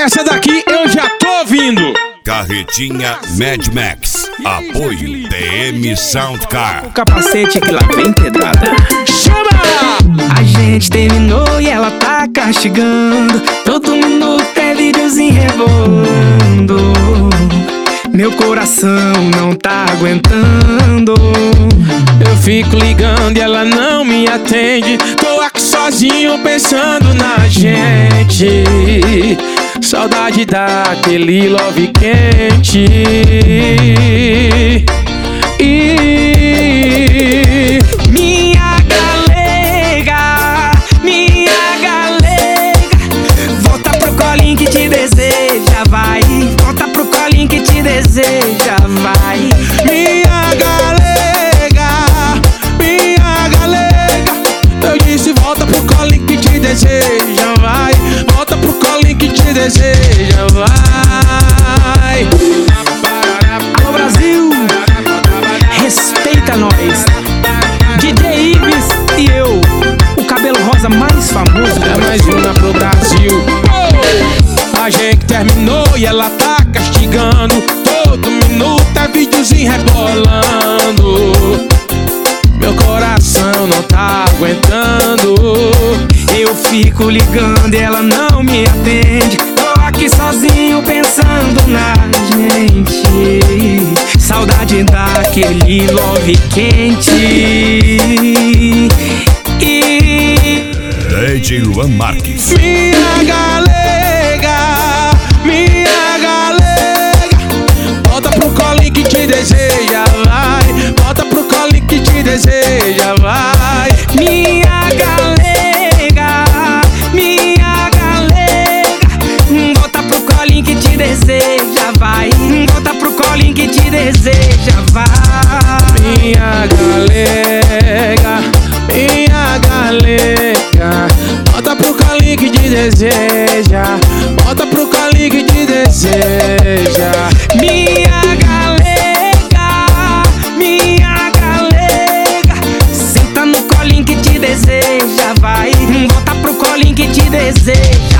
Essa daqui eu já tô ouvindo. Carretinha Mad Max. Apoio DM Soundcar. O capacete que lá vem pedrada. Chama! A gente terminou e ela tá castigando. Todo minuto é videozinho rebolando. Meu coração não tá aguentando. Eu fico ligando e ela não me atende. Tô aqui sozinho pensando na gente. Saudade daquele love quente. E minha galega, volta pro colinho que te deseja, vai. Volta pro colinho que te deseja, vai. minha galega, eu disse volta pro colinho que te deseja, vai. Volta pro colinho que te deseja, vai. Alô Brasil, respeita nós. DJ Ives e eu, o cabelo rosa mais famoso. É mais uma pro Brasil. A gente terminou e ela tá castigando. Todo minuto é videozinho rebolando. Meu coração não tá aguentando. Eu fico ligando e ela não me atende. Tô aqui sozinho pensando na gente. Saudade daquele love quente. E DJ Luan Marques. Minha galega, volta pro colinho que te deseja, vai. Volta pro colinho que te deseja, vai. minha galega, volta pro colinho que te deseja, vai. Volta pro colinho que te deseja, vai. Minha galega, volta pro colinho que te deseja. Volta pro colinho que te deseja. Minha galega, senta no colinho que te deseja, vai. Volta pro colinho que te deseja.